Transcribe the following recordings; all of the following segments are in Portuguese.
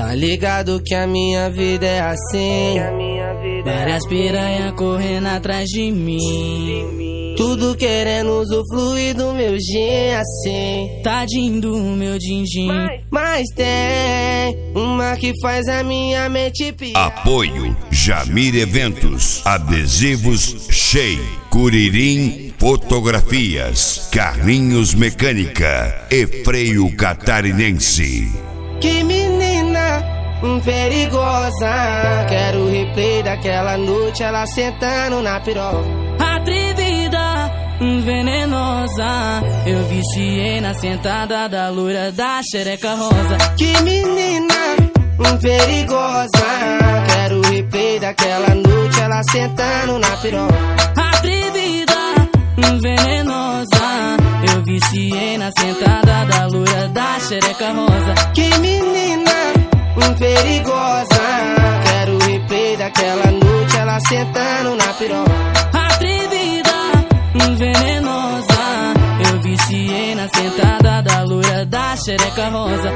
Tá ligado que a minha vida é assim, Várias piranha correndo atrás de mim, tudo querendo usufruir do meu gin assim. tadinho do meu din-din. Mas tem uma que faz a minha mente pirar. Apoio Jamir Eventos, Adesivos Shea, Curirim Fotografias, Carlinhos Mecânica e Freio Catarinense. Que menina perigosa, quero o replay daquela noite, ela sentando na piroca. Atrevida, venenosa, eu viciei na sentada da loira da xereca rosa. Que menina perigosa, quero o replay daquela noite, ela sentando na piroca. Atrevida, venenosa, eu viciei na sentada da loira da xereca rosa. Que menina perigosa, quero o replay daquela noite, ela sentando na piroca. Atrevida, venenosa, eu viciei na sentada da loira da xereca rosa.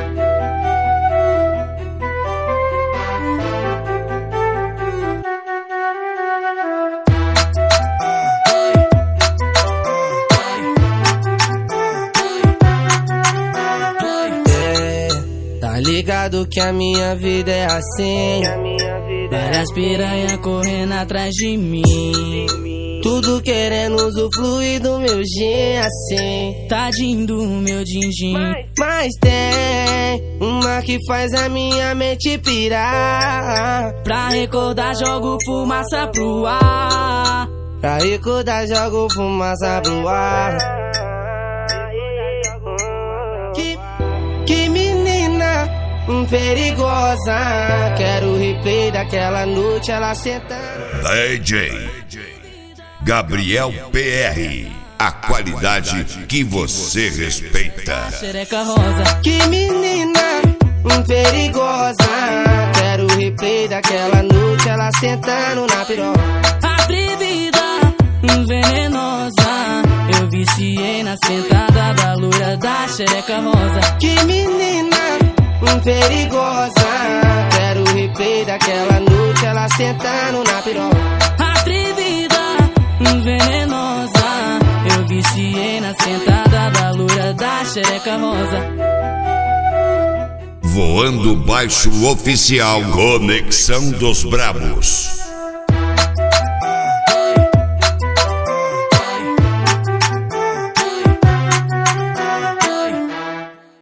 Tá ligado que a minha vida é assim, Várias piranha correndo atrás de mim, tudo querendo usufruir do meu gin assim. tadinho do meu din-din. Mas tem uma que faz a minha mente pirar. Pra recordar jogo fumaça pro ar, Pra recordar jogo fumaça pro ar. Que menina perigosa, quero o replay daquela noite, ela sentando. DJ Gabriel PR, a qualidade que você respeita. xereca rosa. Que menina perigosa, quero o replay daquela noite, ela sentando na piroca. Atrevida, venenosa, eu viciei na sentada da loira da xereca rosa. Que menina perigosa, quero o replay daquela noite, ela sentando na piroca. Atrevida, venenosa, eu viciei na sentada da loira da xereca rosa. Voando Baixo Oficial, Conexão dos Brabos.